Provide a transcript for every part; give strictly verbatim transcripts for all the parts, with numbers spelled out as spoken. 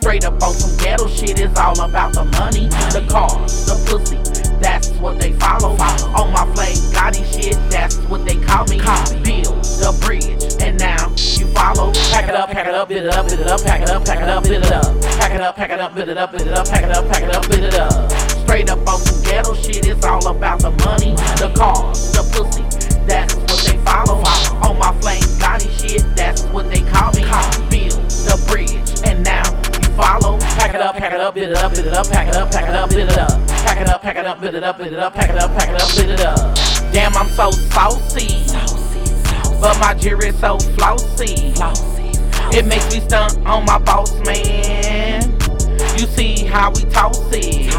Straight up on some ghetto shit, it's all about the money, the cars, the pussy, that's what they follow. On my flame Gotti shit, that's what they call me. Build the bridge, and now you follow. Pack it up, pack it up, bid it up, bid it up, pack it up, pack it up, bid it up. Pack it up, pack it up, bid it up, bid it up, pack it up, pack it up, bid it up. Straight up on some ghetto shit, it's all about the money, the cars, the pussy, that's what they follow. On my flame Gotti shit, that's what they call me. Build the bridge, and now you follow. Pack it up, pack it up, bid it up, bid it up, pack it up, pack it up, bid it up. Pack it up, pack it up, bid it up, bid it up, pack it up, pack it up, bid it up. Damn, I'm so saucy, but my jury's so flossy. It makes me stunt on my boss man. You see how we toss it.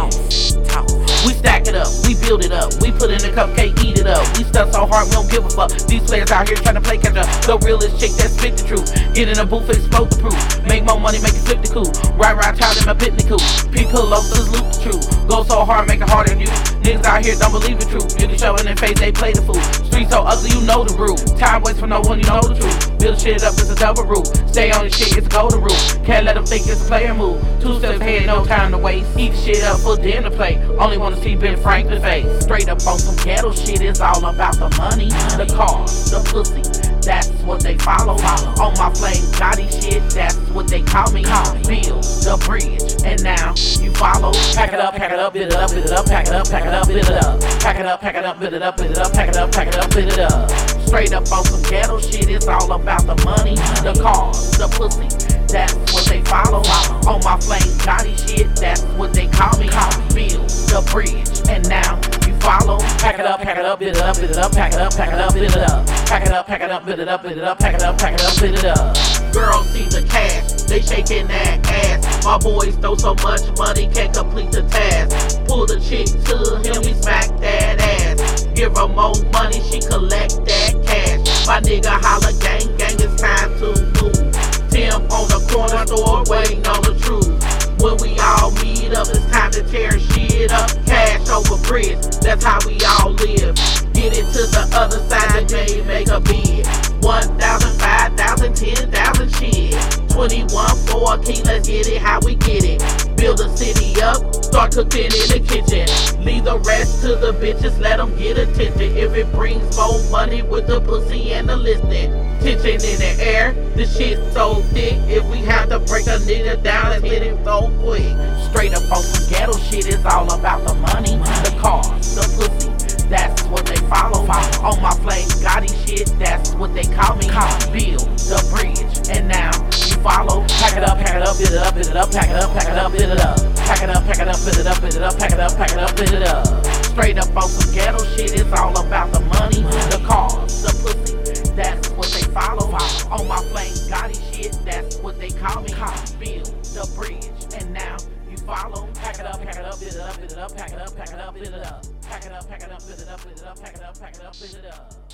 We stack it up, we build it up, we put in a cupcake, eat it up. We stunt so hard, we don't give a fuck. These players out here trying to play catch up. The realest chick that spit the truth. Get in a booth, explode the proof. Make more money, make it flip the coupe. Ride, ride, child in my pitney coupe. People love to loot the truth. Go so hard, make it harder than you. Niggas out here don't believe the truth. You can show in their face, they play the fool. Street so ugly, you know the rule. Time waits for no one, you know the truth. Build shit up, it's a double rule. Stay on the shit, it's a golden rule. Can't let them think it's a player move. Two steps ahead, no time to waste. Eat shit up for dinner plate. Only wanna see Ben Franklin face. Straight up on some ghetto shit, it's all about the money, the cars, the pussy, that's what they follow. On my flame Gotti shit, that's what they call me. Build the bridge, and now you follow. Pack it up, pack it up, bid it up, bid it up, pack it up, pack it up, bid it up. Pack it up, pack it up, bid it up, bid it up, pack it up, pack it up, bid it up. Straight up on some ghetto shit, it's all about the money, the cars, the pussy, that's what they follow. On my flame Gotti shit, that's what they call me. Build the bridge, and now you follow. Pack it up, pack it up, bid it up, bid it up, pack it up, pack it up, bid it up. Pack it up, pack it up, bid it up, bid it up, pack it up, pack it up, bid it up. Girls see the cash, they shaking that ass. My boys throw so much money, can't complete the task. Pull the chick to him, he smack that ass. Give her more money, she collect that cash. My nigga holla, gang, gang, it's time to move. Tim on the corner store, waiting on the truth. When we all meet up, it's time to tear shit up. Cash over bridge, that's how we all live. Get it to the other side, they make a bid. One thousand, five thousand, ten thousand, shit. Twenty-one for a key, let's get it how we get it. Build a city up, start cooking in the kitchen. Leave the rest to the bitches, let them get attention. If it brings more money with the pussy and the listening. Tension in the air, the shit so thick. If we have to break a nigga down and hit him so quick. Straight up on some ghetto shit, it's all about the money, the cars, the pussy, that's what they follow. On my flame Gotti shit, that's what they call me. Build the bridge, and now you follow. Pack it up, pack it up, bid it up, bid it up, pack it up, pack it up, bid it up. Pack it up, pack it up, bid it up, bid it up, pack it up, pack it up, bid it up. Straight up on some ghetto shit, it's all about the money, the cars, the pussy, that's what they follow. On my flame Gotti shit, that's what they call me. Build the bridge, and now you follow. Pack it up, pack it up, bid it up, bid it up, pack it up, pack it up, bid it up. Pack it up, pack it up, bid it up, bid it up, pack it up, pack it up, bid it up.